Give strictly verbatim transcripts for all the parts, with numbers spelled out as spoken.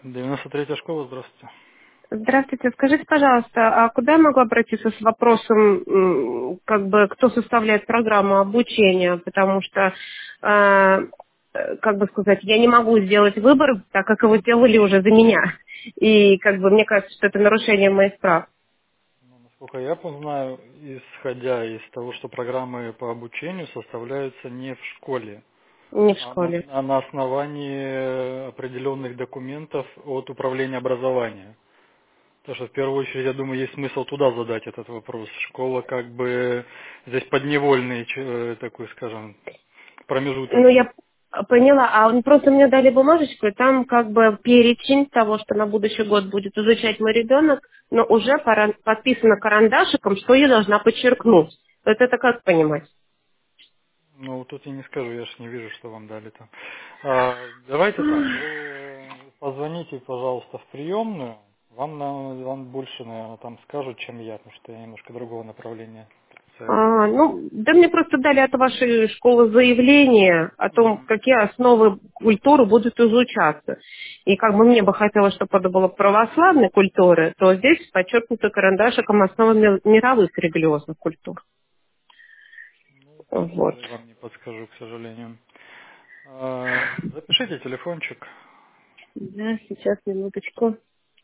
девяносто третья школа, здравствуйте. Здравствуйте. Скажите, пожалуйста, а куда я могу обратиться с вопросом, м, как бы, кто составляет программу обучения? Потому что, э, э, как бы сказать, я не могу сделать выбор, так как его сделали уже за меня. И, как бы, мне кажется, что это нарушение моих прав. Ну, насколько я знаю, исходя из того, что программы по обучению составляются не в школе, Не в а на, школе. а на основании определенных документов от управления образования. Потому что в первую очередь, я думаю, есть смысл туда задать этот вопрос. Школа как бы здесь подневольный ч- э, такой, скажем, промежуток. Ну, я поняла. А он просто мне дали бумажечку, и там как бы перечень того, что на будущий год будет изучать мой ребенок, но уже пора- подписано карандашиком, что я должна подчеркнуть. Вот это как понимать? Ну, тут я не скажу, я ж не вижу, что вам дали там. А, давайте так, вы позвоните, пожалуйста, в приемную. Вам, на- вам больше, наверное, там скажут, чем я, потому что я немножко другого направления специалист. А, ну, да мне просто дали от вашей школы заявление о том, Мгм. какие основы культуры будут изучаться. И как бы мне бы хотелось, чтобы это было православной культуры, то здесь подчеркнуто карандашиком основы ми- мировых религиозных культур. Ну, тут Вот. тоже я вам не подскажу, к сожалению. А, запишите телефончик. Да, сейчас, минуточку.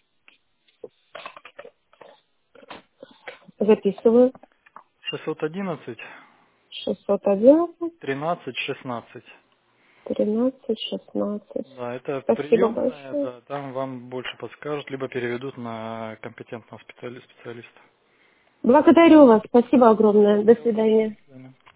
Записываю. шестьсот одиннадцать шестьсот одиннадцать тринадцать шестнадцать. тринадцать шестнадцать. Да, это Спасибо приемная, большое. да, там вам больше подскажут, либо переведут на компетентного специали- специалиста. Благодарю вас. Спасибо огромное. До Всего доброго, свидания. до свидания.